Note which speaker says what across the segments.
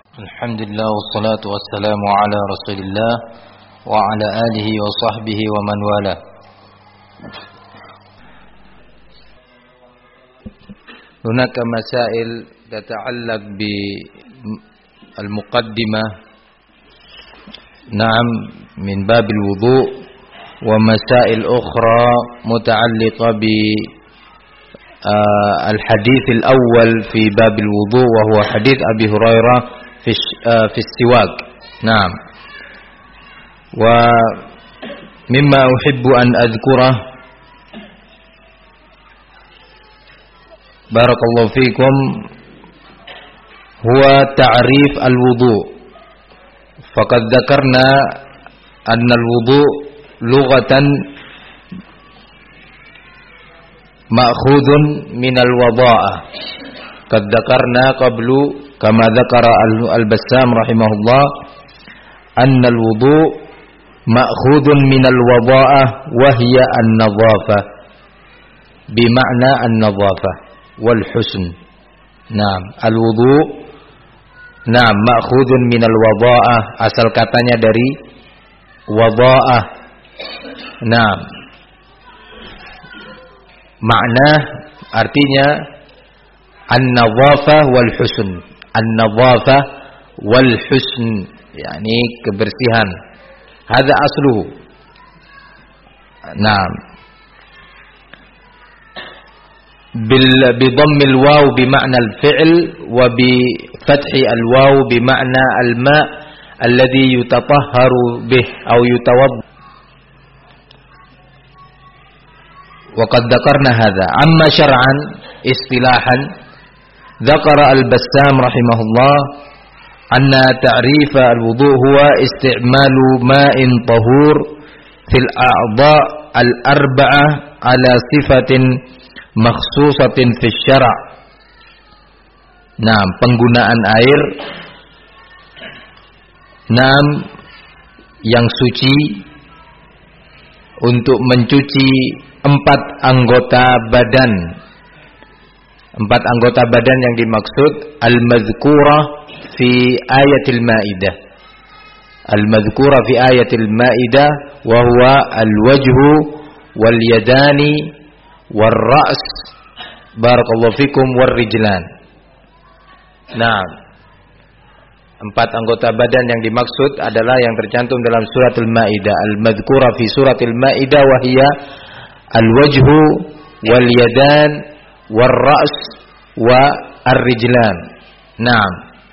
Speaker 1: Alhamdulillah wassalatu wassalamu ala Rasulillah wa ala alihi wa sahbihi wa man wala. Hunaka masail tata'allaq bi al-muqaddimah na'am min bab al-wudu' wa masail ukhra muta'alliqa bi al-hadith al-awwal fi bab al-wudu' wa huwa hadith Abi Hurairah في السواك. نعم. ومما أحب أن أذكره بارك الله فيكم هو تعريف الوضوء. فقد ذكرنا أن الوضوء لغة مأخوذ من الوضاءة. قد ذكرنا قبل كما ذكر البسام رحمه الله أن الوضوء مأخوذ من الوضاءة وهي النظافة بمعنى النظافة والحسن. نعم الوضوء نعم مأخوذ من الوضاءة, asal katanya dari wada'ah. Nah, makna artinya an-nadhafah wal husn. An-nadhafah wal husn, yakni kebersihan. Hadza asluhu. Naam. Bi dhammil waw bi ma'na al-fi'l wa bi fathi al-waw bi ma'na al-ma' alladhi yutatahharu bih aw yutawadda. Wa qad dzakarna hadza. Amma syar'an istilahan ذكر البسام رحمه الله أن تعريف الوضوء هو استعمال ماء طهور في الأعضاء الأربعة على صفة مخصوصة في الشرع. Nah, penggunaan air yang suci untuk mencuci 4 anggota badan. 4 anggota badan yang dimaksud al-madhkurah fi ayatil Maidah. Al-madhkurah fi ayatil Maidah wa huwa al-wajhu wal yadani wal ra's barakallahu fikum wal rijlan. Nah, 4 anggota badan yang dimaksud adalah yang tercantum dalam suratul Maidah. Al-madhkurah fi suratil Maidah wa hiya al-wajhu wal yadan war-ra's wa ar-rijlan. Naam.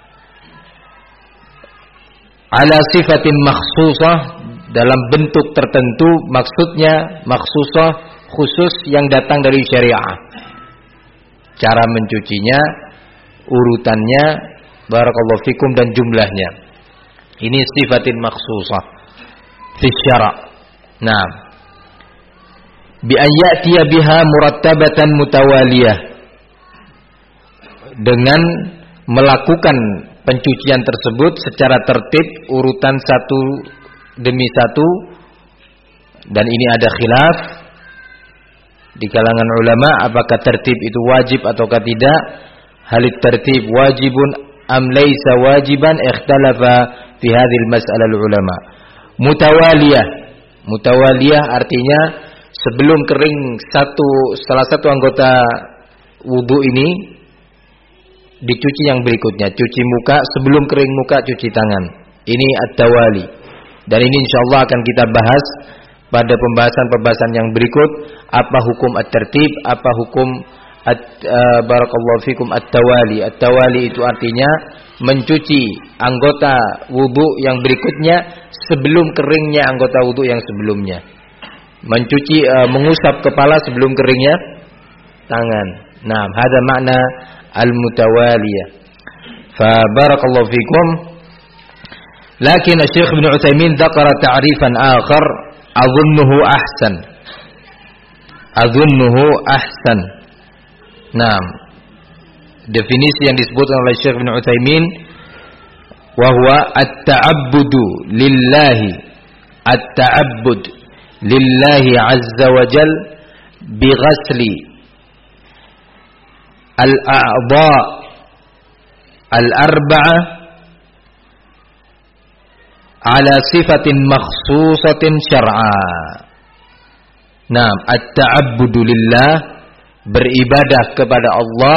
Speaker 1: Ala sifatin makhsusah, dalam bentuk tertentu, maksudnya makhsusah, khusus yang datang dari syariah. Cara mencucinya, urutannya, barakallahu fikum, dan jumlahnya. Ini sifatin makhsusah fi syara'. Naam. Bi ayyatiya biha murattabatan mutawaliyah, dengan melakukan pencucian tersebut secara tertib, urutan satu demi satu. Dan ini ada khilaf di kalangan ulama, apakah tertib itu wajib ataukah tidak. Halit tertib wajibun am laisa wajiban, ikhtalafa fi hadhil mas'alah ulama. Mutawaliyah artinya sebelum kering salah satu anggota wudu ini dicuci yang berikutnya. Cuci muka, sebelum kering muka cuci tangan. Ini at-tawali. Dan ini insyaallah akan kita bahas pada pembahasan-pembahasan yang berikut. Apa hukum at-tertib, apa hukum barakallahu fikum at-tawali. At-tawali itu artinya mencuci anggota wudu yang berikutnya sebelum keringnya anggota wudu yang sebelumnya. Mencuci, mengusap kepala sebelum keringnya tangan. Nah, hada makna al-mutawaliyah. Fa barakallahu fikum. Lakin Syekh Ibn Utsaimin dzakara ta'rifan akhar adhunnuhu ahsan. Nah, definisi yang disebutkan oleh Syekh Ibn Utsaimin wa huwa at-ta'abbudu lillahi azza wa jal bi ghasli al-a'dha al-arba'ah ala sifatin makhsusatin syar'a. Naam, at-ta'abbudu lillah, beribadah kepada Allah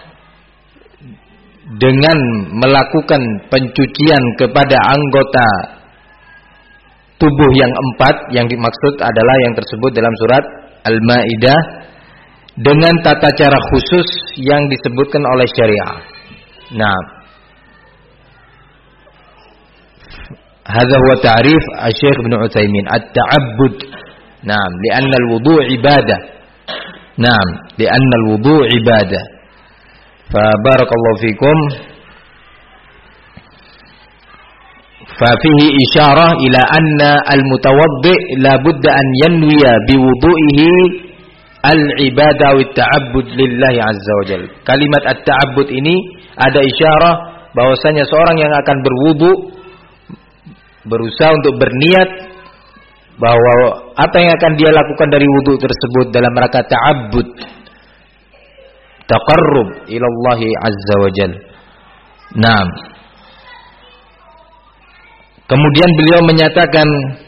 Speaker 1: dengan melakukan pencucian kepada anggota tubuh yang 4, yang dimaksud adalah yang tersebut dalam surat Al-Maidah, dengan tata cara khusus yang disebutkan oleh syariah. Nah, hadza huwa ta'rif Asy-Syaikh Ibnu Utsaimin, at-ta'abbud. Naam, li'anna al-wudu' ibadah. Naam, li'anna al-wudu' ibadah. Fa barakallahu fikum. Fa fihi isyarah ila anna al-mutawaddi' la budda an yanwiya bi wudu'ihi al-ibadah wa at-ta'abbud lillahi azza wa jalla. Kalimat at-ta'abbud ini ada isyarah bahwasanya seorang yang akan berwudu berusaha untuk berniat bahwa apa yang akan dia lakukan dari wudu tersebut dalam rangka ta'abbud, taqarrub ila Allah azza wa jalla. Naam. Kemudian beliau menyatakan,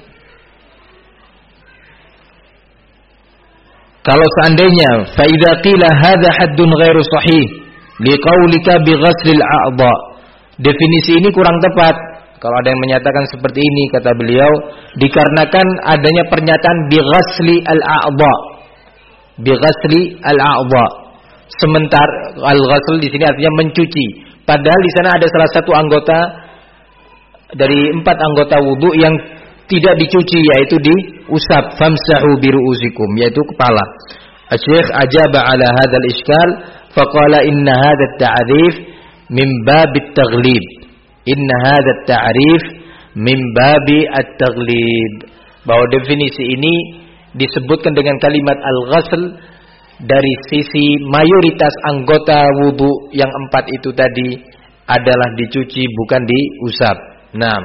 Speaker 1: kalau seandainya fa idza qila hadza haddun ghairu sahih liqaulika bi ghaslil a'dha, definisi ini kurang tepat. Kalau ada yang menyatakan seperti ini, kata beliau, dikarenakan adanya pernyataan bi ghasli al-a'dha. Bi ghasli al-a'dha. Sementara al-ghasl di sini artinya mencuci. Padahal di sana ada salah satu anggota dari 4 anggota wudu yang tidak dicuci, yaitu diusap. Famsahu bi ru'usikum, yaitu kepala. Asy-Syaikh ajaba ala hadzal iskal faqala inna hadha at-ta'rif min babit taghlib. Inna hadha at-ta'rif min babi at-taghlib. Bahwa definisi ini disebutkan dengan kalimat al-ghasl dari sisi mayoritas anggota wudu yang 4 itu tadi adalah dicuci, bukan diusap. Nah,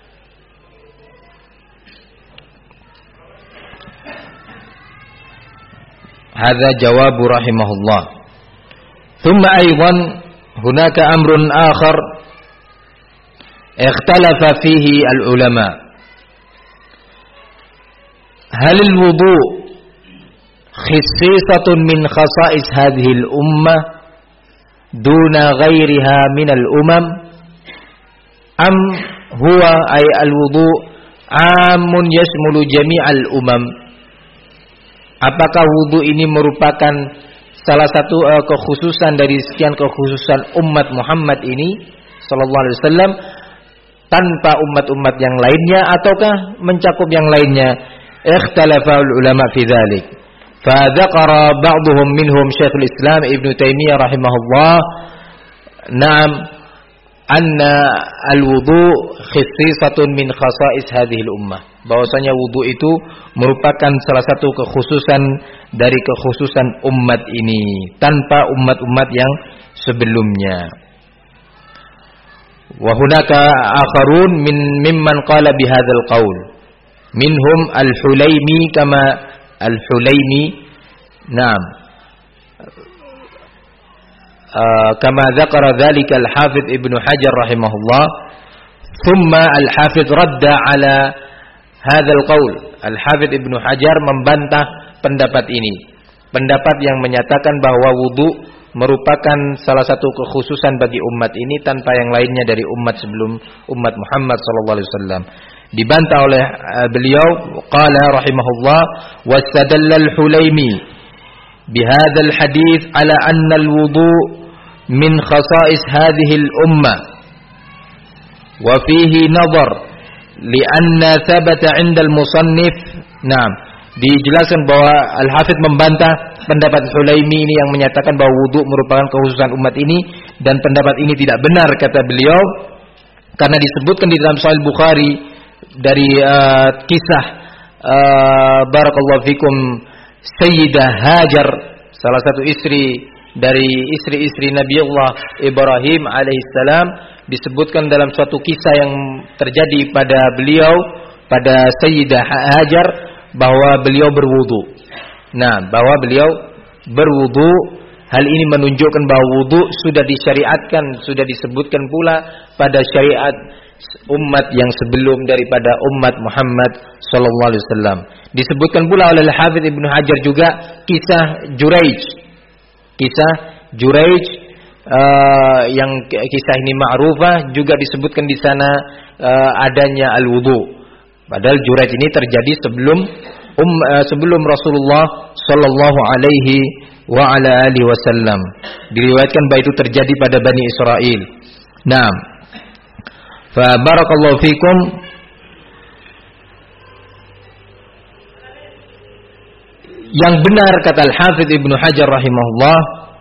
Speaker 1: hadza jawabu rahimahullah. Thumma aidan hunaka amrun akhar ikhtalafa fihi al-ulama. Hal al-wudu khissisatun min khasa'is hadhihi al-ummah duna ghairiha min al-umam am huwa ay al-wudu amun yashmulu jami'al umam? Apakah wudu ini merupakan salah satu kekhususan dari sekian kekhususan umat Muhammad ini sallallahu alaihi wasallam tanpa umat-umat yang lainnya, ataukah mencakup yang lainnya? Ikhtalafa ulama fi dzalik. Fa dzakara ba'dhum minhum Syekhul Islam Ibnu Taimiyah rahimahullah, na'am, anna al-wudu khissisatun min khasa'is hadhihi al-ummah. Bahwasanya wudu itu merupakan salah satu kekhususan dari kekhususan umat ini tanpa umat-umat yang sebelumnya. Wa hunaka akharun mimman qala bihadzal qaul minhum al-Hulaimi kama al-Hulaimi, na'am, kama dzakara dzalika al-Hafidz Ibnu Hajar rahimahullah. Thumma al-Hafidz radda ala hadzal qaul. Al-Hafidz Ibnu Hajar membantah pendapat ini, pendapat yang menyatakan bahwa wudu merupakan salah satu kekhususan bagi umat ini tanpa yang lainnya dari umat sebelum umat Muhammad sallallahu alaihi wasallam. Dibantah oleh beliau, qala rahimahullah, wastadalla al-Hulaimi bihadzal hadits ala anna al-wudu min khasa'is hadhihi al-ummah wa fihi nadhar li'anna thabata 'inda al-musannif. Naam, dijelaskan bahwa Al-Hafidz membantah pendapat Hulaimi ini yang menyatakan bahwa wudu merupakan kekhususan umat ini, dan pendapat ini tidak benar, kata beliau, karena disebutkan di dalam Sahih Bukhari dari kisah barakallahu fikum Sayyidah Hajar, salah satu istri dari istri-istri Nabiullah Ibrahim alaihissalam, disebutkan dalam suatu kisah yang terjadi pada beliau, pada Sayyidah Hajar, bahwa beliau berwudu. Nah, bahwa beliau berwudu, hal ini menunjukkan bahwa wudu sudah disyariatkan, sudah disebutkan pula pada syariat umat yang sebelum daripada umat Muhammad sallallahu alaihi wasallam. Disebutkan pula oleh Al-Hafidz Ibnu Hajar juga kisah Juraij. Kisah Juraij yang kisah ini ma'rufah, juga disebutkan di sana adanya al-wudu. Padahal Juraij ini terjadi sebelum Rasulullah sallallahu alaihi wa ala alihi wasallam. Diriwayatkan bahwa itu terjadi pada Bani Israel. Nah, fa barakallahu fikum. Yang benar kata Al-Hafidz Ibnu Hajar rahimahullah,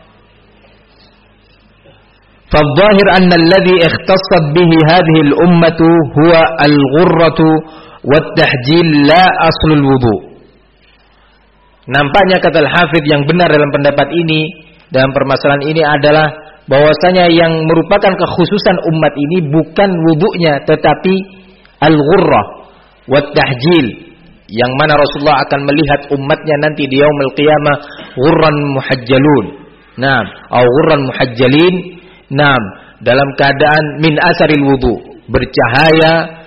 Speaker 1: fa adh-dhahir anna alladhi ikhtassat bihi hadhihi al-ummatu huwa al-ghurratu wat-tahjil la aslul wudu. Nampaknya kata Al-Hafidz yang benar dalam pendapat ini, dalam permasalahan ini adalah bahwasanya yang merupakan kekhususan umat ini bukan wudunya, tetapi al-ghurrah wat-tahjil, yang mana Rasulullah akan melihat umatnya nanti di yaumul qiyamah ghurran muhajjalun. Nah, au ghurran muhajjalin. Nah, dalam keadaan min asaril wudu, bercahaya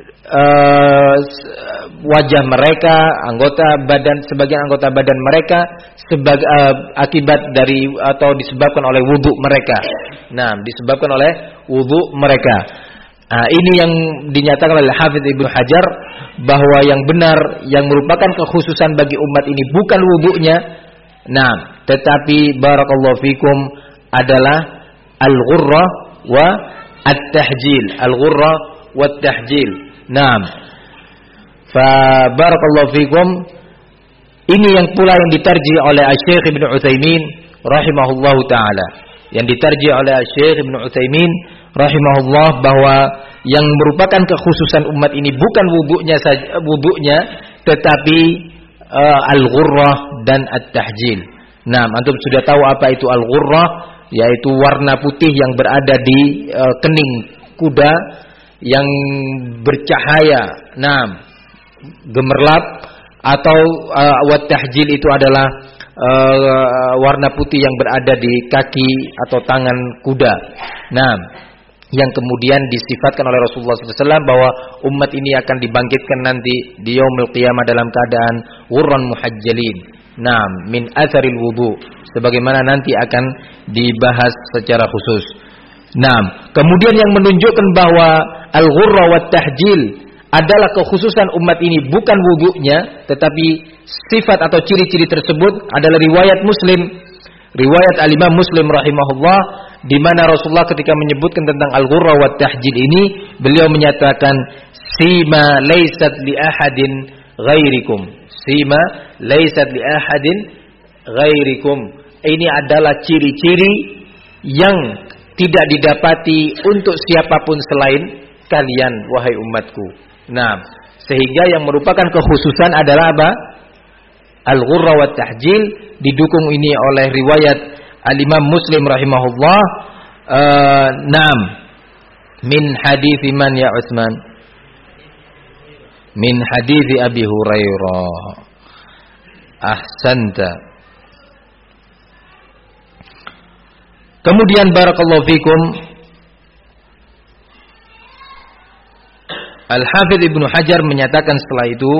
Speaker 1: wajah mereka, sebagian anggota badan mereka akibat dari atau disebabkan oleh wudu mereka. Nah, disebabkan oleh wudu mereka. Nah, ini yang dinyatakan oleh Hafidz Ibnu Hajar bahwa yang benar yang merupakan kekhususan bagi umat ini bukan wudunya. Nah, tetapi barakallahu fikum adalah al-ghurrah wa at-tahjil. Al-ghurrah wa at-tahjil. Naam. Fa barakallahu fikum. Ini yang pula yang ditarjih oleh Syekh Ibnu Utsaimin rahimahullahu taala. Yang ditarjih oleh Syekh Ibnu Utsaimin rahimahullah bahwa yang merupakan kekhususan umat ini bukan wudunya tetapi al-ghurrah dan at-tahjil. Nah, antum sudah tahu apa itu al-ghurrah, yaitu warna putih yang berada di kening kuda yang bercahaya, nah, gemerlap, atau wat-tahjil itu adalah warna putih yang berada di kaki atau tangan kuda. Nah, yang kemudian disifatkan oleh Rasulullah SAW bahwa umat ini akan dibangkitkan nanti di yaumul qiyamah dalam keadaan ghurran muhajjalin. Nah, min atharil wudu, sebagaimana nanti akan dibahas secara khusus. Nah, kemudian yang menunjukkan bahwa al-ghurra wat tahjil adalah kekhususan umat ini bukan wudunya, tetapi sifat atau ciri-ciri tersebut adalah riwayat Muslim, riwayat al-Imam Muslim rahimahullah, di mana Rasulullah ketika menyebutkan tentang al-ghurra wat tahjil ini, beliau menyatakan sima laysat li ahadin ghairikum. Sima laysat li ahadin ghairikum. Ini adalah ciri-ciri yang tidak didapati untuk siapapun selain kalian, wahai umatku. Nah, sehingga yang merupakan kekhususan adalah apa? Al-ghurra wat tahjil, didukung ini oleh riwayat al-Imam Muslim rahimahullah. Naam, min hadits man ya Utsman? Min hadits Abi Hurairah. Ahsanta. Kemudian barakallahu fikum, Al-Hafidz Ibnu Hajar menyatakan setelah itu,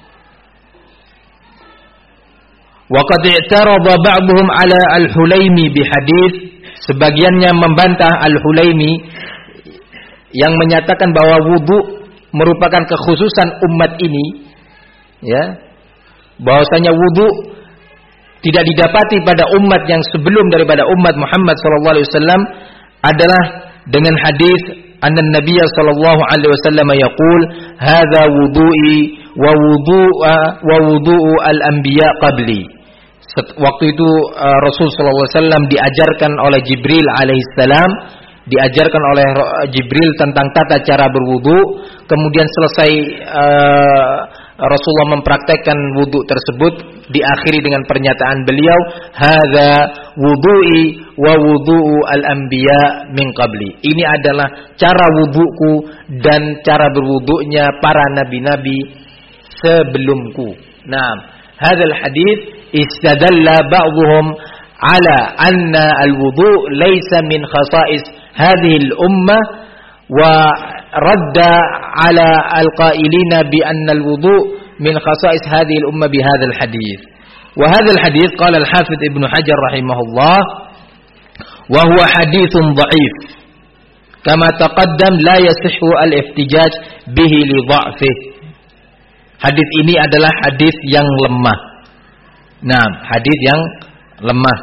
Speaker 1: wa qad i'tarada ba'dhum 'ala al-Hulaimi bihadits, sebagiannya membantah Al-Hulaimi yang menyatakan bahwa wudu merupakan kekhususan umat ini, ya, bahwasanya wudu tidak didapati pada umat yang sebelum daripada umat Muhammad sallallahu alaihi wasallam adalah dengan hadis anna Nabiy sallallahu alaihi wasallam yaqul hadza wudu'i wa wudu'u al-anbiya qabli. Waktu itu Rasul sallallahu alaihi wasallam diajarkan oleh Jibril alaihissalam, diajarkan oleh Jibril tentang tata cara berwudu, kemudian selesai Rasulullah mempraktekkan wudu tersebut, diakhiri dengan pernyataan beliau, hadza wudu'i wa wudu'u al-anbiya min qabli. Ini adalah cara wuduku dan cara berwudunya para nabi-nabi sebelumku. Nah, hadzal hadits istadalla ba'dhum ala anna al-wudu' laysa min khasa'is hadhihi al-ummah wa radda ala al-qailina bi anna al-wudu' min khasa'is hadhihi al-ummah bi hadzal hadits. Wa hadzal hadits qala al-Hafidz Ibnu Hajar rahimahullah wa huwa haditsun dha'if. Kama taqaddam la yasihhu al-ihtijaj bihi li dha'fih. Hadis ini adalah hadis yang lemah. Nah, hadis yang lemah.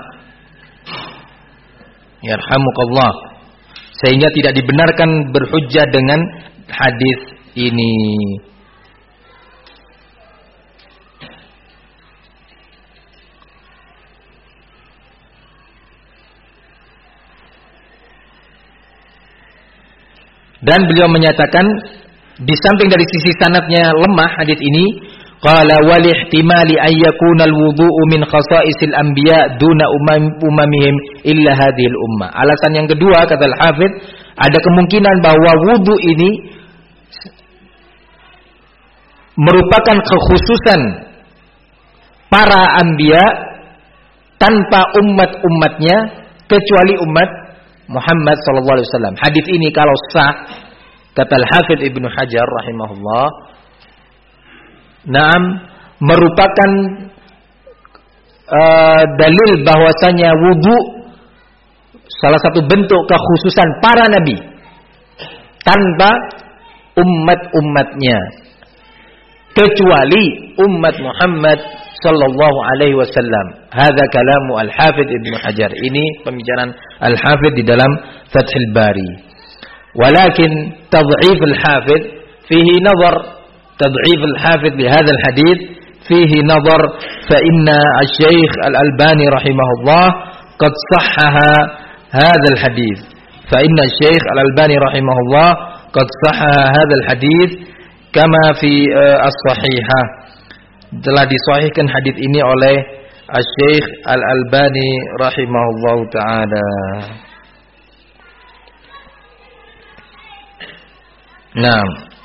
Speaker 1: Yarhamukallah. Sehingga tidak dibenarkan berhujjah dengan hadis ini. Dan beliau menyatakan di samping dari sisi sanadnya lemah hadis ini, qala wal ihtimali ay yakuna al wudu'u min khasa'isil anbiya duna umamihim illa hadhil ummah. Alasan yang kedua kata al-Hafidz, ada kemungkinan bahwa wudu ini merupakan kekhususan para anbiya tanpa umat-umatnya kecuali umat Muhammad sallallahu alaihi wasallam. Hadis ini kalau sah kata al-Hafidz Ibnu Hajar rahimahullah, naam, merupakan dalil bahwasanya wudu salah satu bentuk kekhususan para nabi tanpa umat-umatnya kecuali umat Muhammad sallallahu alaihi wasallam. Hadza kalamu al-Hafidz Ibnu Hajar. Ini pembicaraan al-Hafidz di dalam Fathul Bari. Walakin tad'if al-Hafidz fihi nazar. تضعيف الحافظ لهذا الحديث فيه نظر فإن الشيخ الألباني رحمه الله قد صحح هذا الحديث فإن الشيخ الألباني رحمه الله قد صحح هذا الحديث كما في الصحيحة. Telah disahihkan hadis ini oleh Syekh Al-Albani rahimahullah taala. Naam.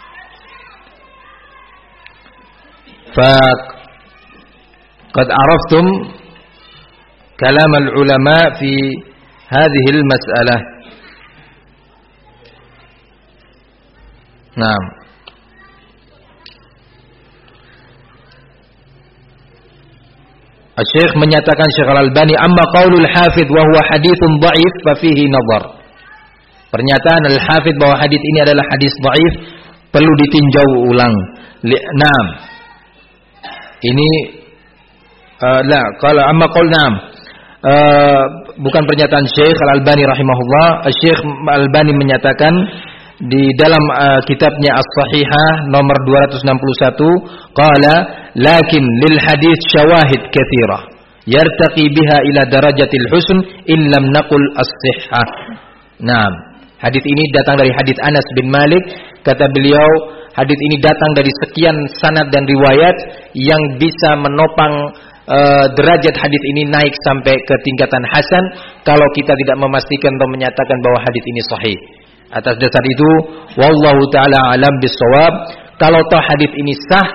Speaker 1: فقد عرفتم كلام العلماء في هذه المسألة. نعم. Syekh menyatakan Syekh Al-Albani, amma qaulul Hafidz wa huwa haditsun dha'if fa fihi nadhar. Pernyataan Al-Hafidz bahwa hadis ini adalah hadis dhaif perlu ditinjau ulang. Naam. Ini kalau amma qaul na'am, bukan pernyataan Syekh Al-Albani rahimahullah. Syekh Al-Albani menyatakan di dalam kitabnya As-Sahihah nomor 261, qala lakin lil hadits syawahid katsirah yartaqi biha ila darajatil husn in lam naqul as-sihhah. Naam, hadis ini datang dari hadis Anas bin Malik. Kata beliau, hadis ini datang dari sekian sanad dan riwayat yang bisa menopang derajat hadis ini naik sampai ke tingkatan hasan kalau kita tidak memastikan atau menyatakan bahwa hadis ini sahih. Atas dasar itu, wallahu taala alam bissawab, kalau toh hadis ini sah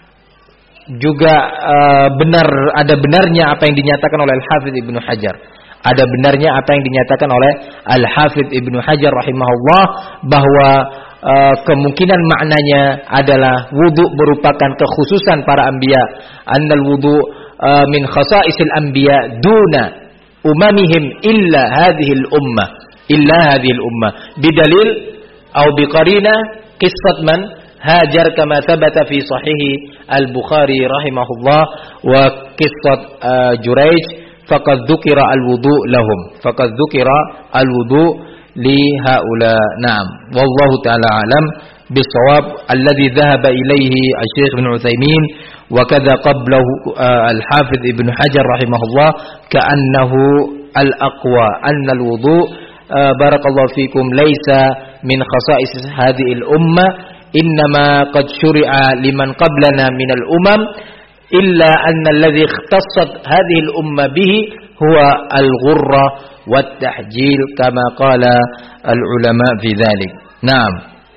Speaker 1: juga benar, ada benarnya apa yang dinyatakan oleh Al-Hafidz Ibnu Hajar. Ada benarnya apa yang dinyatakan oleh Al-Hafidz Ibnu Hajar rahimahullah bahwa kemungkinan maknanya adalah wudu merupakan kekhususan para anbiya. Annal wudu min khasa'isil anbiya duna umamihim illa hadhil ummah. Illa hadhil ummah. Bidalil atau biqarina qissat man hajar kama thabata fi sahihi al-Bukhari rahimahullah wa qissat Juraij faqad dzukira al-wudu lahum. Faqad dzukira al-wudu لهؤلاء. نعم والله تعالى أعلم بالصواب الذي ذهب إليه الشيخ ابن عثيمين وكذا قبله الحافظ ابن حجر رحمه الله كأنه الأقوى أن الوضوء بارك الله فيكم ليس من خصائص هذه الأمة إنما قد شرع لمن قبلنا من الأمم إلا أن الذي اختصت هذه الأمة به هو الغرة والتحجيل كما قال العلماء في ذلك. نعم.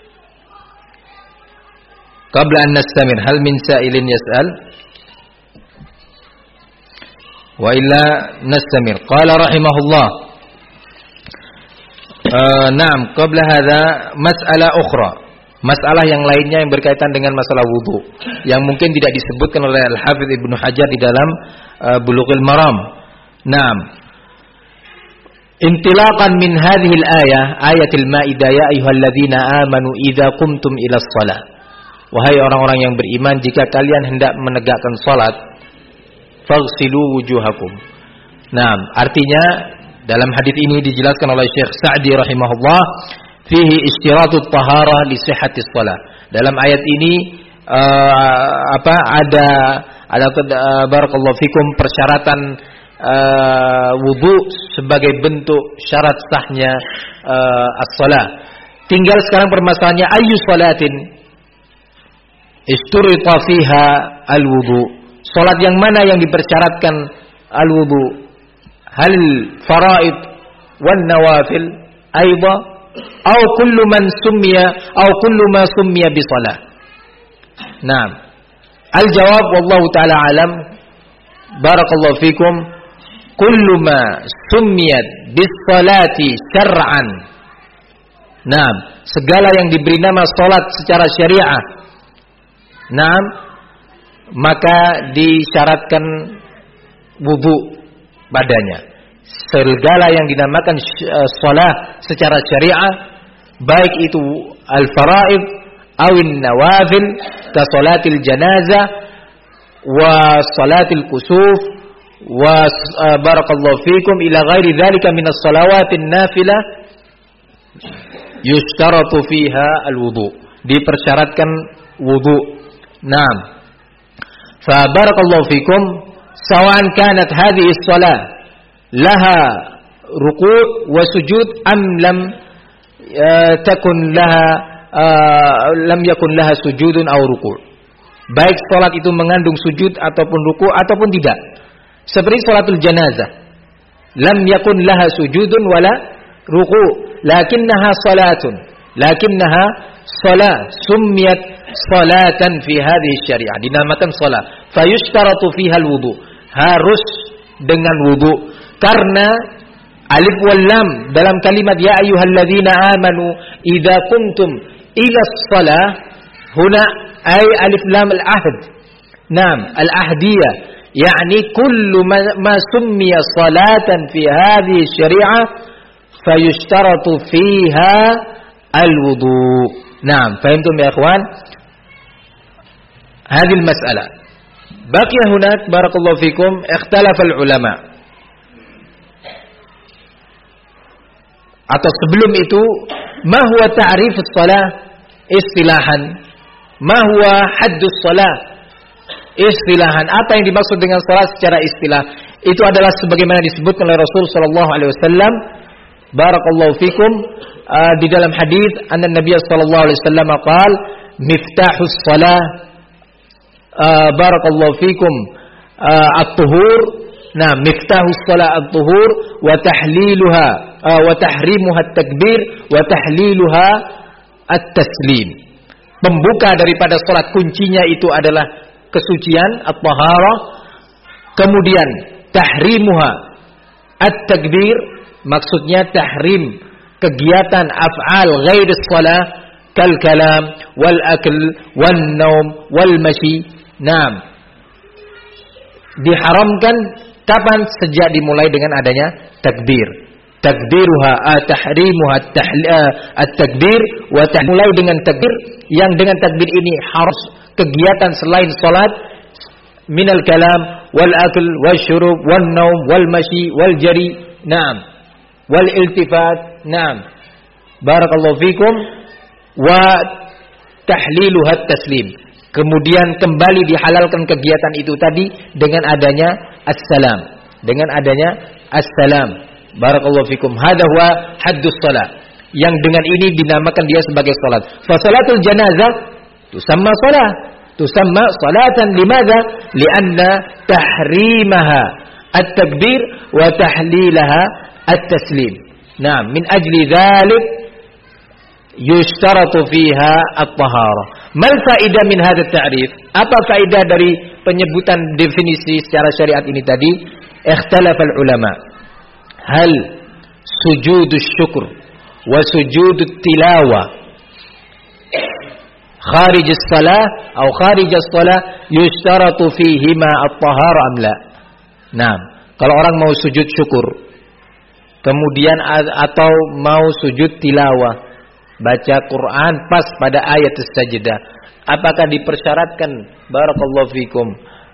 Speaker 1: قبل أن نستمر هل من سائل يسأل؟ وإلا نستمر. قال رحمه الله نعم قبل هذا مسألة أخرى masalah yang lainnya yang berkaitan dengan masalah wudu yang mungkin tidak disebutkan oleh Al-Hafidz Ibnu Hajar di dalam Bulughul Maram. Naam. Intilaqan min hadhihi al-ayah, ayatil Maidah, ya ayyuhalladzina amanu idza qumtum ilas shalah. Wahai orang-orang yang beriman, jika kalian hendak menegakkan salat, faghsilu wujuhakum. Naam, artinya dalam hadis ini dijelaskan oleh Syekh Sa'di rahimahullah, fihi ishtiratut taharah li sihhatis shalah. Dalam ayat ini ada barakallahu fikum persyaratan wudu sebagai bentuk syarat sahnya as-shalah. Tinggal sekarang permasalahannya ayyu shalatin isturita fiha al-wudu. Salat yang mana yang dipersyaratkan al-wudu? Hal faraid wan nawafil aidha aw kullu man summiya aw kullu ma summiya bi shalah. Naam. Al-jawab wallahu taala alam. Barakallahu fikum. Kullu ma summiyat bis salati syar'an. Naam, segala yang diberi nama salat secara syariah. Naam, maka disyaratkan wudu padanya. Segala yang dinamakan salat secara syariah, baik itu al-faraid awin nawafil ka salatil janazah wa salatil kusuf wa barakallahu fikum ila ghairi dzalika min as-salawatin nafilah yushtaratu fiha al-wudu. Dipersyaratkan wudu. Naam. Fa barakallahu fikum sawa'an kanat hadhihi as-salah laha ruku' wa sujud am lam lam yakun laha sujudun aw ruku'. Baik salat itu mengandung sujud ataupun ruku' ataupun tidak. Seperti salatul janazah. Lam yakun laha sujudun wala ruku', lakinnaha salatun. Lakinnaha salat summiyat salatan fi hadhihi syariah. Dinamakan salat. Fayushtaratu fiha al-wudu. Harus dengan wudu. Karena alif wal lam dalam kalimat ya ayyuhalladzina amanu idza qumtum ila shalah huna ay alif lam al-ahd. Naam, al-ahdiyah. يعني كل ما سمي صلاة في هذه الشريعة فيشترط فيها الوضوء. نعم، فهمتم يا إخوان هذه المسألة. بقي هناك بارك الله فيكم اختلف العلماء. Atau sebelum itu, ma huwa ta'rif as-salah istilahan? Ma huwa haddus salah? Istilahan, apa yang dimaksud dengan salat secara istilah? Itu adalah sebagaimana disebutkan oleh Rasul sallallahu alaihi wasallam, barakallahu fikum, di dalam hadis anna Nabi sallallahu alaihi wasallam qaal miftahus salah barakallahu fikum at-tuhur. Nah, miftahus salah at-tuhur wa tahliluha wa tahrimuha at-takbir wa tahliluha at-taslim. Pembuka daripada salat, kuncinya itu adalah kesucian at-taharah, kemudian tahrimuha at-takbir, maksudnya tahrim kegiatan af'al ghairi shalah kal kalam wal akl wan naum wal mashi. Naam, diharamkan kapan? Sejak dimulai dengan adanya takbir. Takbiruha tahrimuha at-takbir wa mulai dengan takbir, yang dengan takbir ini harus kegiatan selain salat minal kalam wal akl wal syurub wal naum wal mashi wal jari. Naam, wal iltifat. Naam, barakallahu fikum, wa tahliluha taslim. Kemudian kembali dihalalkan kegiatan itu tadi dengan adanya assalam, dengan adanya assalam. Barakallahu fikum. Hadza huwa haddus salat, yang dengan ini dinamakan dia sebagai salat. Fa salatul janazah tusamma salat, tusamma salatan. Limadha? Lianna tahrimaha at-takbir wa tahlilaha at-taslim. Nah, min ajli dzalik yushtaratu fiha at-taharah. Mal faidah min hadha at-ta'rif? Apa faedah dari penyebutan definisi secara syariat ini tadi? Ikhtalafal ulama. Hal sujudus syukur wa sujudut tilawah kharij as-salah atau kharij as-salah yushtaratu fihima at-tahara am la. Nah, kalau orang mau sujud syukur kemudian atau mau sujud tilawah, baca Quran pas pada ayat sajdah, apakah dipersyaratkan barakallahu fikum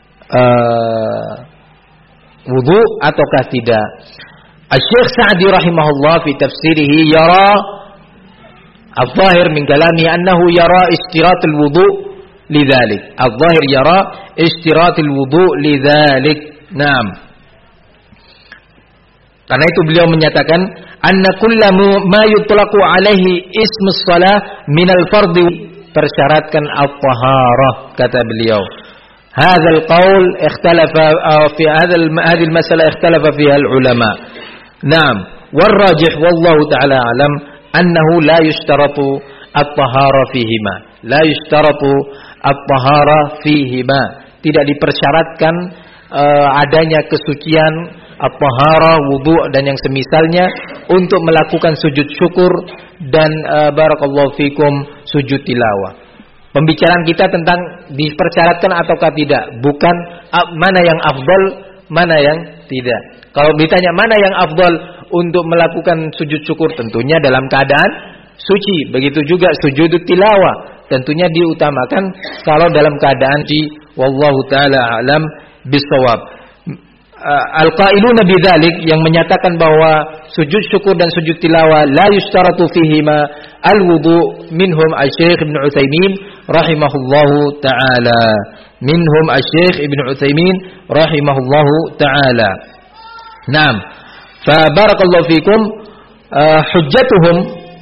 Speaker 1: wudu ataukah tidak? Asy-Syaikh Sa'di rahimahullah fi tafsirihi yara al-zahir min kalami annahu yara istiratul wudu lidzalik. Al-zahir yara istiratul wudu lidzalik. Naam. Karena itu beliau menyatakan anna kullamu ma yutlaqu alaihi ismus shalah minal fardhi, persyaratkan al-taharah, kata beliau. Hadzal qaul ikhtalafa fi hadhihi al-mas'alah ikhtalafa fiha al-ulama. Naam, warrajih wallahu ta'ala alam annahu la yushtaratu at-tahara fihima. La yushtaratu at-tahara fihima. Tidak dipersyaratkan adanya kesucian at-tahara, wudu dan yang semisalnya untuk melakukan sujud syukur dan barakallahu fikum sujud tilawah. Pembicaraan kita tentang dipersyaratkan ataukah tidak, bukan mana yang afdal, mana yang tidak. Kalau ditanya mana yang afdal untuk melakukan sujud syukur, tentunya dalam keadaan suci. Begitu juga sujud tilawah, tentunya diutamakan kalau dalam keadaan suci. Wallahu taala alam bisawab. Al-qailuna bidzalik, yang menyatakan bahwa sujud syukur dan sujud tilawah la yushtaratu fihima al-wudu, minhum Asy-Syaikh Ibnu Utsaimin rahimahullahu taala. Minhum Asy-Syaikh Ibnu Utsaimin rahimahullahu taala. Naam. Fa barakallahu fikum hujjatuhum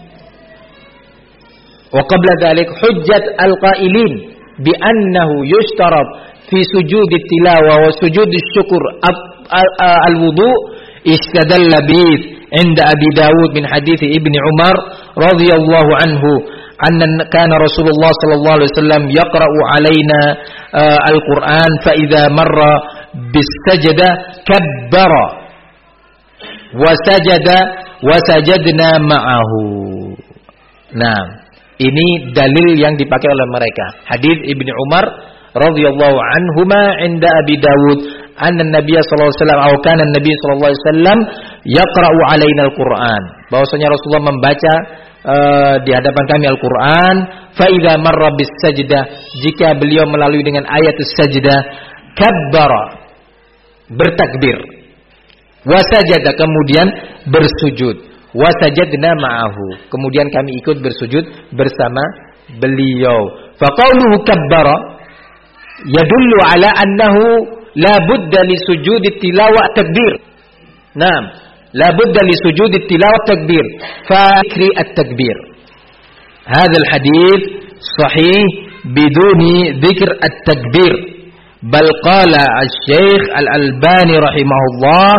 Speaker 1: wa qabla dzalik hujjat al-qailin bi annahu yushtarat fi sujud tilawah wa sujud syukur al-wudu istadalla bih inda Abi Dawud min hadits Ibnu Umar radhiyallahu anhu anna kana Rasulullah sallallahu alaihi wasallam yaqra'u alaina al-Qur'an fa idza marra bis sajdah kabbara wa sajada wa sajadna ma'ahu. Nah, ini dalil yang dipakai oleh mereka. Hadits Ibnu Umar radhiyallahu anhuma inda Abi Dawud anna Nabiy sallallahu alaihi wasallam atau kana Nabi sallallahu alaihi wasallam yaqra'u alaina al-Qur'an, bahwasanya Rasulullah membaca di hadapan kami Al-Qur'an, fa idza marra bis sajdah, jika beliau melalui dengan ayat sajdah, kabbara, bertakbir, wa sajada, kemudian bersujud, wa sajadna ma'ahu, kemudian kami ikut bersujud bersama beliau. Fa qauluhu kabbara yadullu ala annahu la budda li sujudi tilawah takbir. Naam, la budda li sujudi tilawah takbir. Fa ikri at-takbir. Hadha al-hadith sahih biduni dzikr at-takbir. Bal qala al-Syekh Al-Albani rahimahullah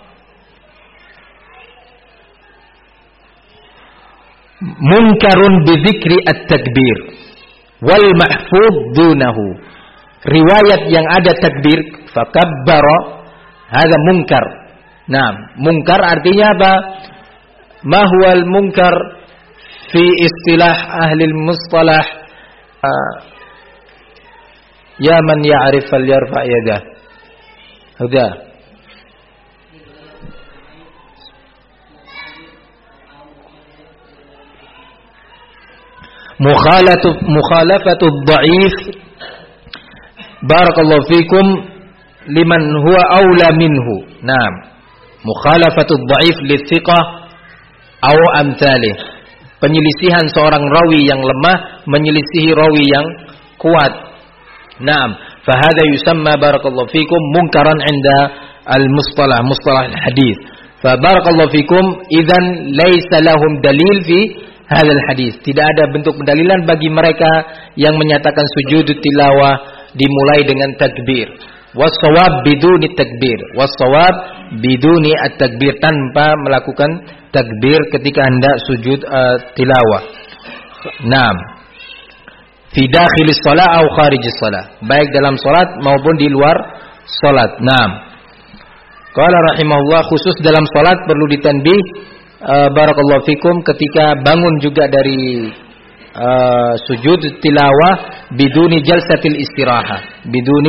Speaker 1: munkarun bi dzikri at-takbir wal mahfuz dunahu. Riwayat yang ada takbir fakabbara hadza munkar. Nah, munkar artinya apa? Ma huwal munkar fi istilah ahli mustalah? Ya man ya'rif falyarfa yadah. Huda. Mukhalafatu dhaif barakallahu fikum liman huwa aula minhu. Naam. Mukhalafatu dhaif lithiqah aw amsalih. Penyelisihan seorang rawi yang lemah menyelisihi rawi yang kuat. Naam. Fa hadza yusamma barakallahu fikum munkaran 'inda al-mustalah, mustalah al-hadis. Fa barakallahu fikum idzan laisa lahum dalil fi hadzal hadis. Tidak ada bentuk pendalilan bagi mereka yang menyatakan sujud tilawah dimulai dengan takbir. Was-shawab biduni takbir. Was-shawab biduni at-takbir, tanpa melakukan takbir ketika hendak sujud tilawah. Naam. Fi dakhilis shalah atau kharijis shalah, baik dalam salat maupun di luar salat. Naam. Qala rahimahullah, khusus dalam salat perlu ditanbih barakallahu fikum ketika bangun juga dari sujud tilawah biduni jalsatil istirahah,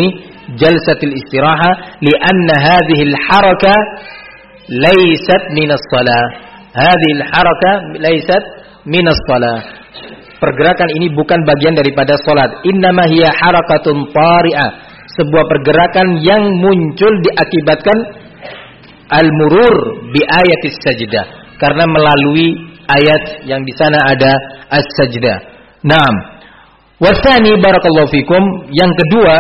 Speaker 1: lianna hadhihi al-haraka laysat min as-salah. Hadhihi al-haraka laysat min as-salah. Pergerakan ini bukan bagian daripada salat. Innama hiya harakatun tari'ah, sebuah pergerakan yang muncul diakibatkan al-murur bi ayatis sajdah, karena melalui ayat yang di sana ada as-sajdah. Naam. Wasani barakallahu fikum, yang kedua,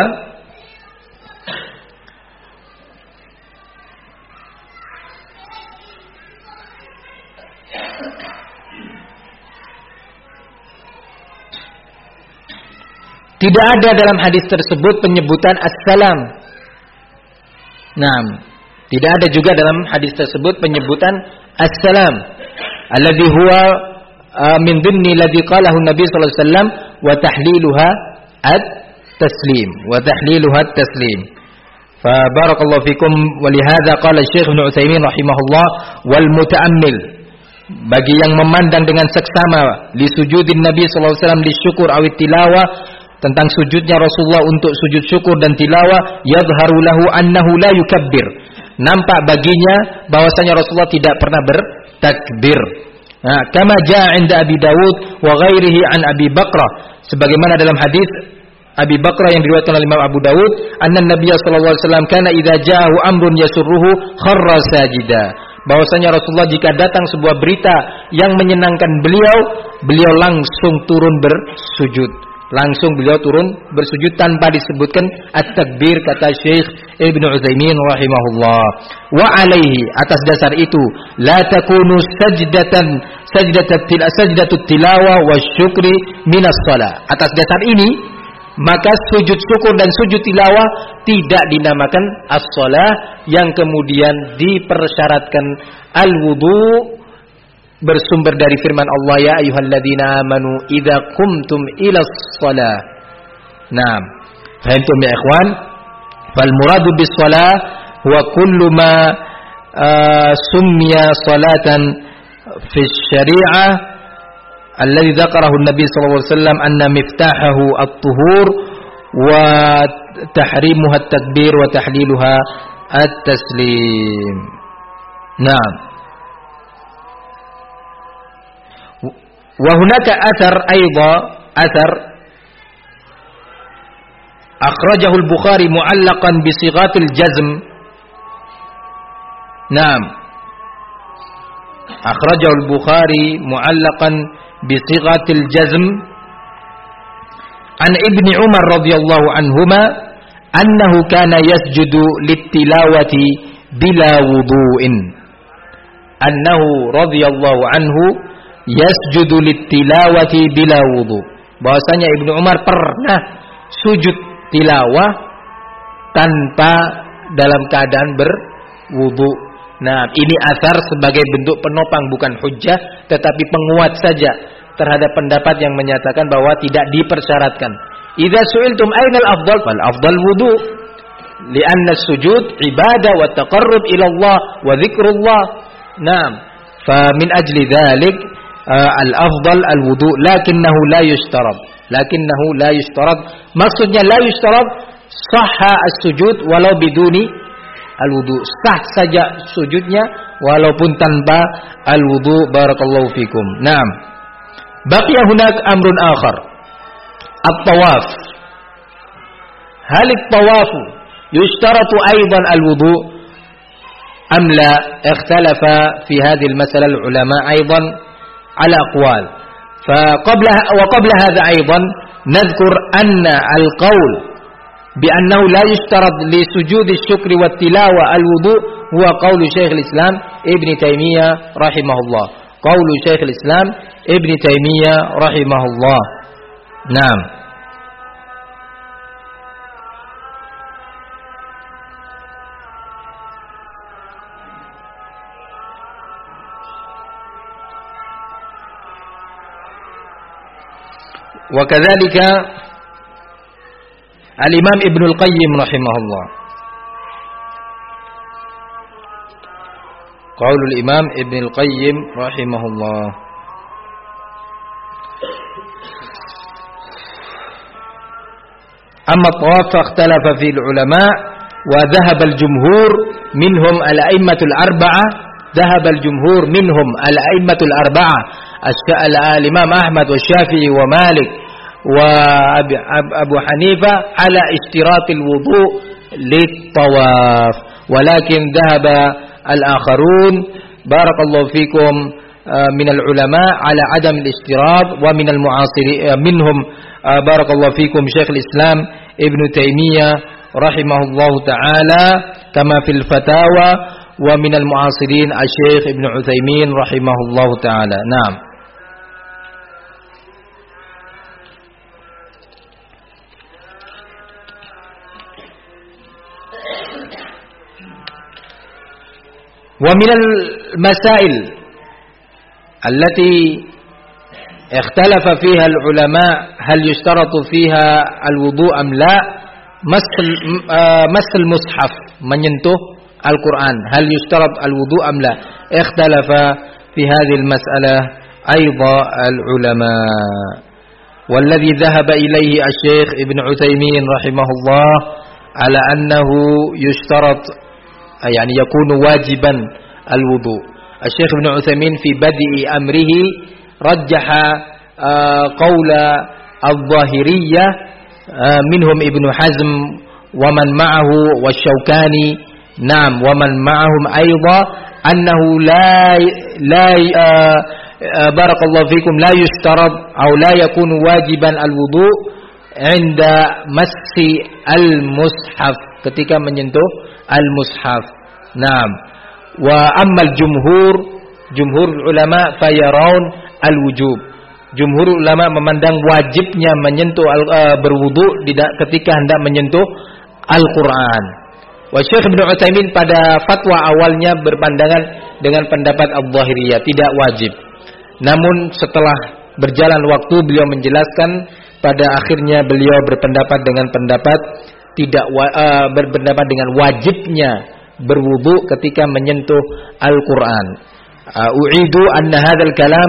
Speaker 1: tidak ada dalam hadis tersebut penyebutan as-salam. Naam. Tidak ada juga dalam hadis tersebut penyebutan as-salam. Alladhi huwa min dhimni alladhi qalahu Nabi sallallahu alaihi wasallam wa tahliluha at-taslim. Fa barakallahu fikum, wa lihadza qala Syekh Ibnu Utsaimin rahimahullah wal muta'ammil, bagi yang memandang dengan seksama li sujudin Nabi sallallahu alaihi wasallam li syukur aw tilawah, tentang sujudnya Rasulullah untuk sujud syukur dan tilawah, yadhharu lahu annahu la yukabbir, nampak baginya bahwasanya Rasulullah tidak pernah bertakbir. Nah, kama jaa 'inda Abi Dawud wa ghairihi an Abi Bakrah, sebagaimana dalam hadis Abi Bakrah yang diriwayatkan oleh Imam Abu Dawud, anna Nabiy sallallahu alaihi wasallam kana idza ja'ahu amrun yasurruhu kharra sajida, bahwasanya Rasulullah jika datang sebuah berita yang menyenangkan beliau langsung turun bersujud. Langsung beliau turun bersujud tanpa disebutkan at-takbir, kata Syekh Ibnu Utsaimin rahimahullah. Wa alaihi, atas dasar itu, la takunu sajdatut tilawah wa syukri minas shalah. Atas dasar ini, maka sujud syukur dan sujud tilawah tidak dinamakan as-shalah, yang kemudian dipersyaratkan al-wudu, bersumber dari firman Allah, ya ayyuhalladzina amanu idza qumtum ilas shalah. Naam. Fahimtum ya ikhwan? Fal muradu bis shalah huwa kullu ma summiya salatan fi syari'ah alladhi dzakarahu an-nabi sallallahu alaihi wasallam anna miftahahu at-tuhur wa tahrimuha at-takbir wa tahliluha at-taslim. Naam. Wa hunaka athar akhrajahu al-Bukhari mu'allaqan bi sighatil jazm. Naam. Akhrajahu al-Bukhari mu'allaqan bi sighatil jazm an Ibnu Umar radhiyallahu anhuma annahu kana yasjudu lit-tilawati bila wudu'in. Annahu radhiyallahu anhu yasjudu lit-tilawati bila wudu, bahwasanya Ibnu Umar pernah sujud tilawah tanpa dalam keadaan berwudu. Nah, ini asar sebagai bentuk penopang, bukan hujjah, tetapi penguat saja terhadap pendapat yang menyatakan bahwa tidak dipersyaratkan. Idza su'iltum ainal afdal, fal afdal wudu, li'anna as-sujud ibadah wa taqarrub ila Allah wa dzikrullah. Naam, fa min ajli dzalik al-afdal al-wudu, lakinnahu la yushtarad. Maksudnya la yushtarad sahha as-sujud walau biduni al-wudu. Sah saja sujudnya walaupun tanpa al-wudu. Barakallahu fikum. Naam. Baqiya hunak amrun akhar. At-tawaf. Hal at-tawafu yushtaratu aidan al-wudu am la? Ikhtalafa fi hadhihi al-mas'alah al-ulama aidan على أقوال. وقبل هذا أيضا نذكر أن القول بأنه لا يشترط لسجود الشكر والتلاوة الوضوء هو قول شيخ الإسلام ابن تيمية رحمه الله. قول شيخ الإسلام ابن تيمية رحمه الله. نعم. وكذلك الإمام ابن القيم رحمه الله. قول الإمام ابن القيم رحمه الله Amma tawaf ikhtalafa fil ulama wa dhahaba al-jumhur minhum al-a'immatul arba'ah, dhahaba al-jumhur minhum al-a'immatul arba'ah al-Imam Ahmad wa Syafi'i wa Malik wa Abu Hanifah ala istiratil wudu' lit-tawaf. Walakin dhahaba al-akharun barakallahu fikum min al-ulama ala adam al-istirab wa min al-mu'asirin minhum barakallahu fikum Syekh al-Islam Ibn Taimiyah rahimahullahu taala kama fil fatawa wa min al-mu'asirin Syekh Ibn Utsaimin rahimahullahu taala. Naam. Wa min al-masail allati ikhtalafa fiha al-ulama hal yushtaratu fiha al-wudu' am la, mas al-mushaf, menyentuh Al-Qur'an, hal yushtarat al-wudu' am la, ikhtalafa fi hadhihi al-mas'alah ayda al-ulama. Walladhi dhahaba ilayhi asy-Syaikh Ibn Utsaimin rahimahullah ala annahu yushtarat yani yakunu wajiban al-wudu'. Asy-Syaikh Ibn Utsaimin fi badi'i amrihi rajjaha qawla al-zahiriyyah minhum Ibn Hazm wa man ma'ahu wa Syaukani, na'am, wa man ma'ahum ayda annahu la barakallahu fikum la yushtarad aw la yakunu wajiban al-wudu' 'inda massi al-mushaf, ketika menyentuh al-mushaf. Naam. Wa ammal jumhur ulama fayarawun al-wujub. Jumhur ulama memandang wajibnya menyentuh berwudu ketika hendak menyentuh Al-Qur'an. Wa Syekh Ibn Utsaimin pada fatwa awalnya berpandangan dengan pendapat Al-Zahiriyah, tidak wajib. Namun setelah berjalan waktu beliau menjelaskan, pada akhirnya beliau berpendapat dengan pendapat tidak berpendapat dengan wajibnya berwudu ketika menyentuh Al-Qur'an. U'idu anna hadzal kalam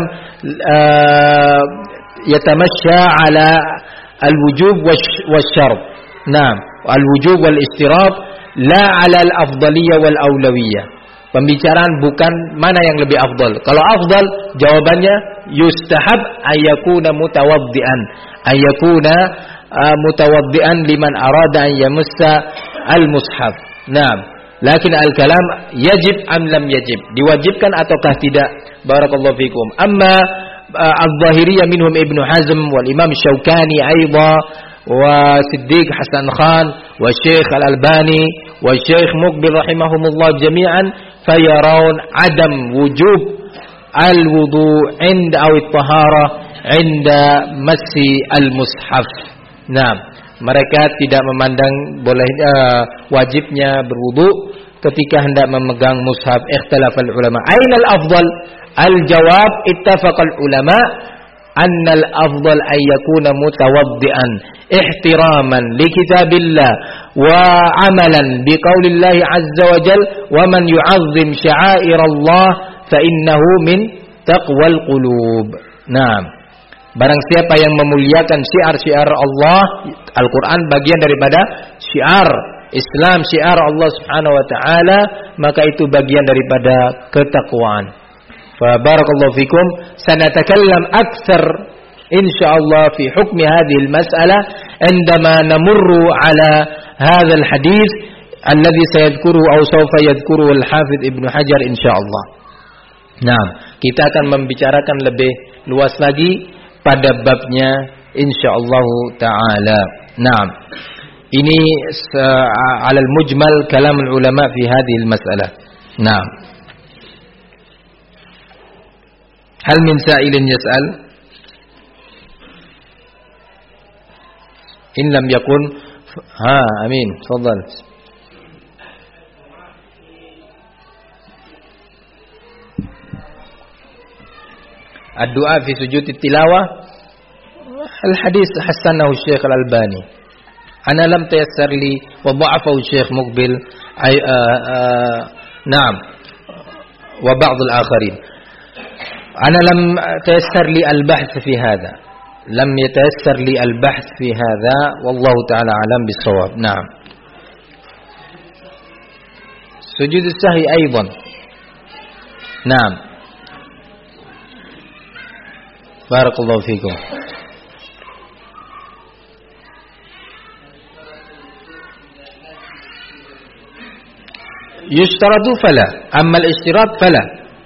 Speaker 1: yatamashsha ala al-wujub wasyart. Naam, al-wujub wal istirab la ala al-afdaliyah wal aulawiyah. Pembicaraan bukan mana yang lebih afdal. Kalau afdal jawabannya yustahab ayyakuna mutawaddian, ayyakuna mutawaddian liman arada an yamussa al-mushaf. Naam. Lakin al-kalam yajib am lam yajib, diwajibkan ataukah tidak. Barakallahu fikum. Amma al-Zahiriyah minhum Ibn Hazm wal Imam Syaukani aidha wa Siddiq Hasan Khan wa Syekh Al-Albani wa Syekh Muqbil rahimahumullah jami'an fayarawun adam wujub al-wudu' inda aw at-taharah inda massi al-mushaf. Nah, mereka tidak memandang boleh wajibnya berwudu ketika hendak memegang mushaf. Ikhtilafal ulama. Ainal afdal? Al-jawab ittafaqal ulama anna al-afdal ay yakuna mutawaddian ihtiraman li kitabillah wa amalan bi qaulillahi azza wa jal wa man yu'azzim sya'airallah fa innahu min taqwal qulub. Naam. Barang siapa yang memuliakan syiar-syiar Allah, Al-Quran bagian daripada syiar Islam, syiar Allah Subhanahu wa taala, maka itu bagian daripada ketakwaan. Fa barakallahu fikum, sanatakallam aktsar insyaallah fi hukmi hadhihi al-mas'alah indama namurru ala hadzal hadits alladhi sayadhkuruhu aw sawfa yadhkuruhu al-Hafidz Ibnu Hajar insyaallah. Nah, kita akan membicarakan lebih luas lagi pada babnya insyaallah taala. Naam. Ini alal mujmal kalam ulama fi hadhihi al-mas'alah. Naam. Hal min sa'ilin yas'al? In lam yakun amin. Tafadhal. Ad-du'a fi sujud tilawah, al-hadis hasanahu Syekh Al-Albani. Ana lam tayassar li wa dha'afahu Syekh Muqbil na'am wa ba'd al-akharin. Ana lam tayassar li al-bahth fi hadha. lam yatayassar li al-bahth fi hadha wallahu taala alam bis-shawab. Na'am. Sujud as-sahwi aidan. Na'am. Barakallahu fikum. Yushtaratu fala, amma al-ishtirat fala.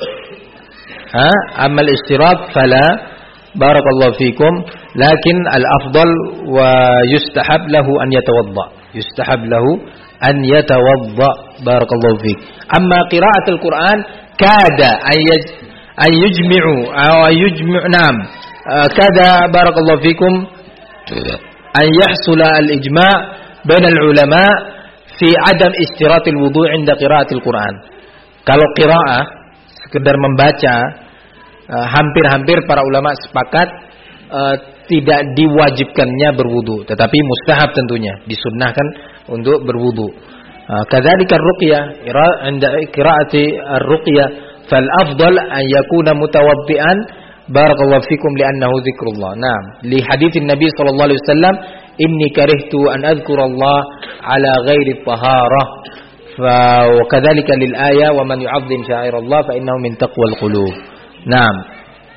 Speaker 1: Amma al-ishtirat fala. Barakallahu fikum. Lakin al-afdal wa yustahab lahu an yatawadda. Yustahab lahu an yatawadda. Barakallahu fik. Amma qira'at al-Quran kada an yujmi'u aw yujmi', na'am. Kada barakallahu fikum an yahsula al-ijma' bain al-ulama' fi adam istiratil wudu' inda qira'atil Quran. Kalau qira'ah sekedar membaca, hampir-hampir para ulama sepakat tidak diwajibkannya berwudu, tetapi mustahab tentunya, disunnahkan untuk berwudu. Kadzalika ar-ruqyah inda qira'ati ar-ruqyah fal afdal an yakuna mutawaddi'an barakallahu fikum li'annahu dzikrullah. Naam, li haditsin Nabi sallallahu alaihi wasallam, inni karihtu an adhkurallah ala ghairi taharah. Wa kadzalika lil aya wa man yu'azzim sya'irallah fa innahu min taqwal qulub. Naam.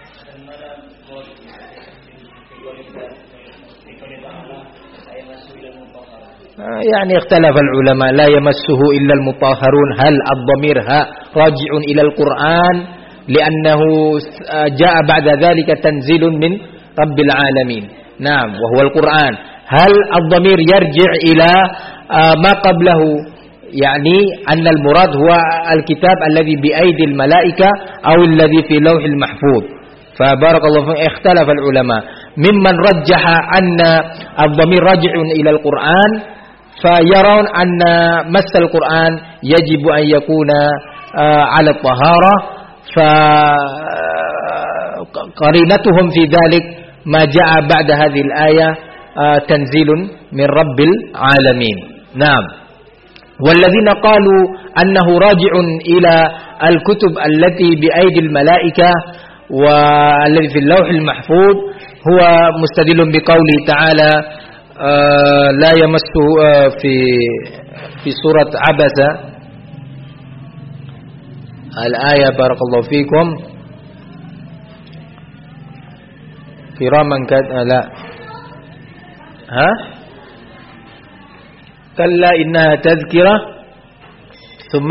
Speaker 1: يعني اختلف العلماء لا يمسه إلا المطهرون. هل الضمير راجع إلى القرآن لأنه جاء بعد ذلك تنزيل من رب العالمين. نعم، وهو القرآن. هل الضمير يرجع إلى ما قبله، يعني أن المراد هو الكتاب الذي بأيدي الملائكة أو الذي في لوح المحفوظ؟ فبارك الله فيكم اختلف العلماء ممن رجح أن الضمير راجع إلى القرآن، فيرون أن مس القرآن يجب أن يكون على الطهارة، فقرينتهم في ذلك ما جاء بعد هذه الآية تنزيل من رب العالمين. نعم. والذين قالوا أنه راجع إلى الكتب التي بأيدي الملائكة والذي في اللوح المحفوظ هو مستدل بقوله تعالى لا يمسه في سورة عبسة الآية بارك الله فيكم كراما لا كلا إنها تذكرة ثم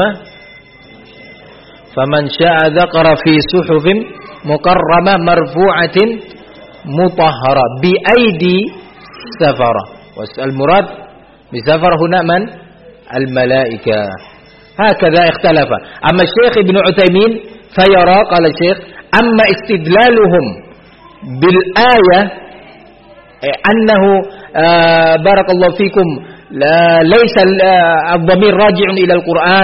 Speaker 1: فمن شاء ذكر في صحف مكرمة مرفوعة مطهرة بأيدي سفرة. والمراد بسفر هنا من؟ الملائكة. هكذا اختلف. أما الشيخ ابن عثيمين فيرى، قال الشيخ: أما استدلالهم بالآية أنه بارك الله فيكم ليس الضمير راجع إلى القرآن،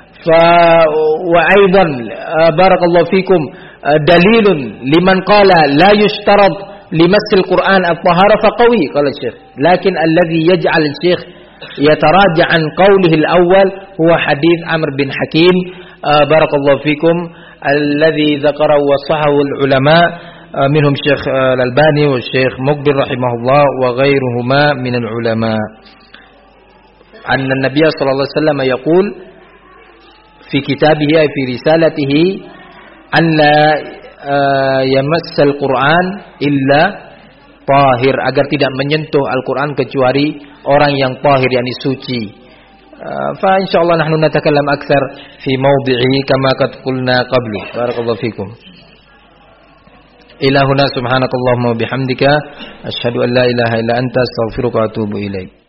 Speaker 1: وأيضا بارك الله فيكم دليل لمن قال لا يشترط لمس القرآن الطهارة فقوي، قال الشيخ. لكن الذي يجعل الشيخ يتراجع عن قوله الأول هو حديث عمرو بن حكيم بارك الله فيكم الذي ذكره وصححه العلماء منهم الشيخ الألباني والشيخ مقبل رحمه الله وغيرهما من العلماء، أن النبي صلى الله عليه وسلم يقول في كتابه في رسالته أن لا يمس القرآن إلا طاهر, agar tidak menyentuh Al-Quran kecuali orang yang tahir, yakni suci. Fa insyaallah nahnu natakallam akthar fi mawdi'ihi kama qad qulna qablu. Barakallahu fikum. Ila huna subhanakallahumma wa bihamdika asyhadu an la ilaha illa anta astaghfiruka wa atubu ilaik.